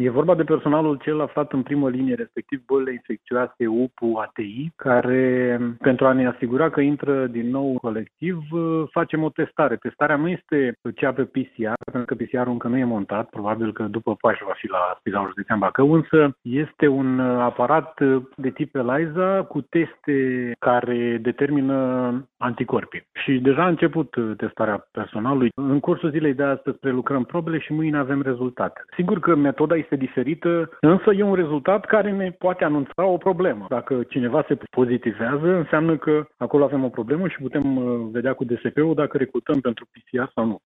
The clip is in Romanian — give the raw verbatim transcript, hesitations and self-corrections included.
E vorba de personalul cel aflat în primă linie, respectiv bolile infecțioase U P U A T I, care, pentru a ne asigura că intră din nou colectiv, facem o testare. Testarea nu este cea pe P C R, pentru că P C R-ul încă nu e montat, probabil că după Paști va fi la Spitalul Județean Bacău, însă este un aparat de tip ELISA cu teste care determină anticorpii. Și deja a început testarea personalului. În cursul zilei de astăzi prelucrăm probele și mâine avem rezultate. Sigur că metoda este diferită, însă e un rezultat care ne poate anunța o problemă. Dacă cineva se pozitivează, înseamnă că acolo avem o problemă și putem vedea cu D S P-ul dacă recrutăm pentru P C R sau nu.